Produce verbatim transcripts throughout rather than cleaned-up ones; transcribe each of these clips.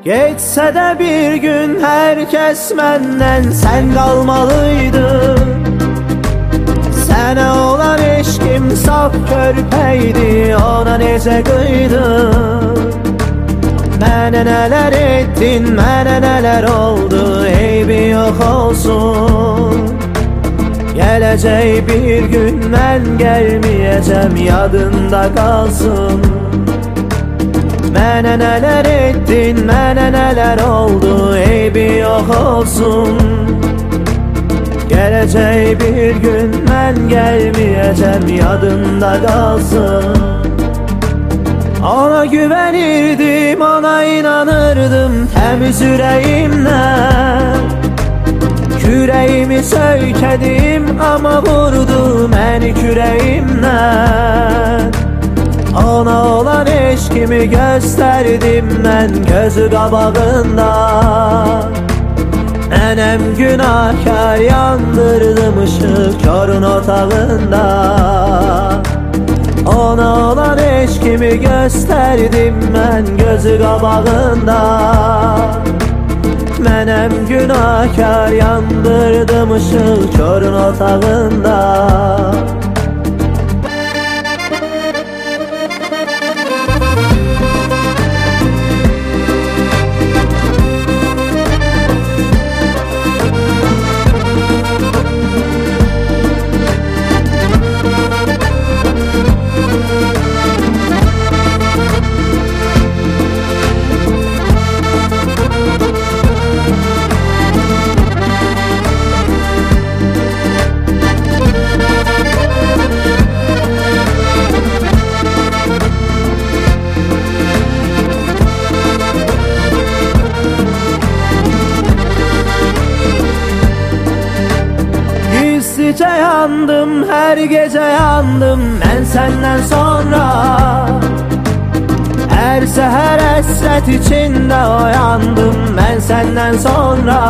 Geçse de bir gün herkes menden sen kalmalıydın. Sənə olan eşkim saf körpəydi, ona necə qıydın? Mənə nələr etdin, mənə nələr oldu, eybi yox olsun. Gələcək bir gün mən gəlməyəcəm, yadında qalsın. Mənə nələr etdin, mənə nələr oldu, eybi yox olsun. Gələcək bir gün mən gəlməyəcəm, yadında qalsın. Ona güvenirdim, ona inanırdım təmiz ürəyimlə. Kürəyimi söykədim, amma vurdu məni kürəyimlə. Ona olan eşkimi göstərdim mən gözü qabağında. Mənəm günahkar, yandırdım ışıq körün otağında. Ona olan eşkimi göstərdim mən gözü qabağında. Mənəm günahkar, yandırdım ışıq körün otağında. Gizlicə yandım, hər gecə yandım mən səndən sonra. Hər səhər həsrət içində oyandım mən səndən sonra.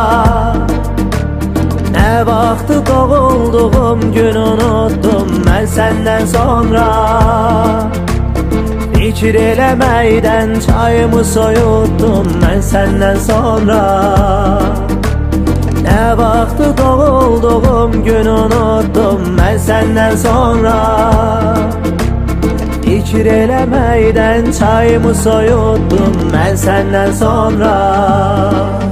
Nə vaxtı doğulduğum gün unuttum mən səndən sonra. Fikir eləməkdən çayımı soyutdum mən səndən sonra. Nə vaxtı doğulduğum gün unuttum mən səndən sonra. Fikir eləməkdən çayımı soyutdum mən səndən sonra.